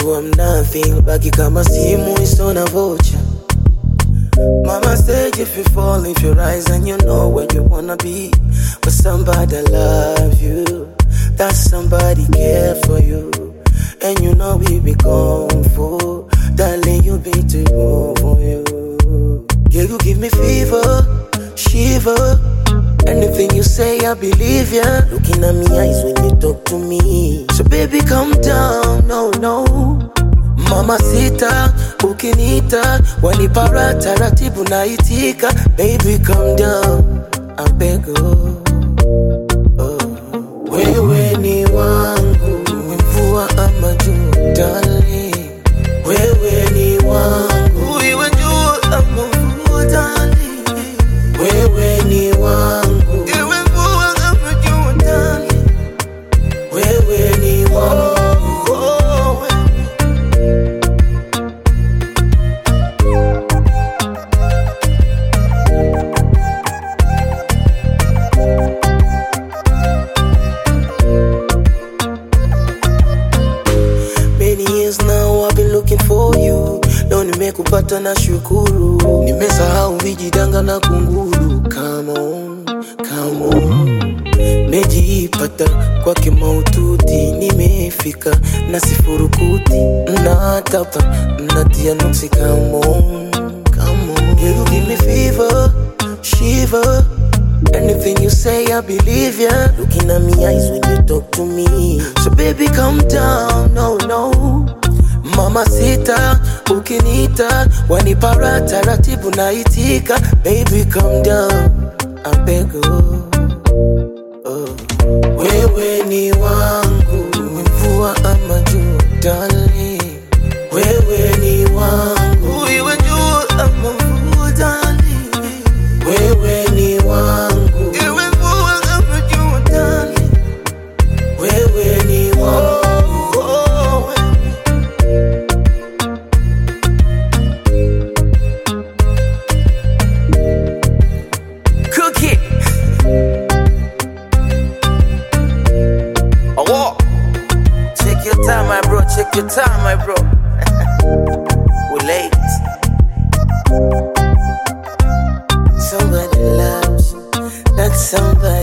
you I'm nothing. Baki kama simu is on a voucher. Mama said if you fall, if you rise and you know where you wanna be. But somebody love you, that somebody care for you. And you know we be gone for. Darling, you be too good for you. Yeah, you give me fever, shiver. Anything you say, I believe ya. Looking at me eyes when you talk to me. So baby, calm down, no, no. Mama sita, ukinita wanipara taratibu naitika. Baby, calm down, I beg you. Wewe ni wangu, mvua ama jua, darling. Wewe ni wangu, iwe jua ama mvua, darling. Wewe ni wangu, iwe mvua ama jua, darling. Wewe ni wangu. Looking for you, leo nimekupata na shukuru. Nimesahau vijidanga na kunguru. Come on, come on. Mejiipata kwa kimaututi. Nimefika na sifurukuti. Natapa, natia nuksi. Come on, come on. You give me fever, shiver. Anything you say, I believe ya. Looking at me eyes when you talk to me. So baby, calm down, no, no. Mama sita, ukinita wanipara taratibu naitika. Baby, calm down, I beg you. Wewe ni wangu, mvua ama jua, darling. Wewe ni wangu, iwe jua ama mvua, darling. Wewe ni wangu, iwe mvua ama jua, darling. Wewe ni wangu. Take your time, my bro. We're late. Somebody loves you, not somebody.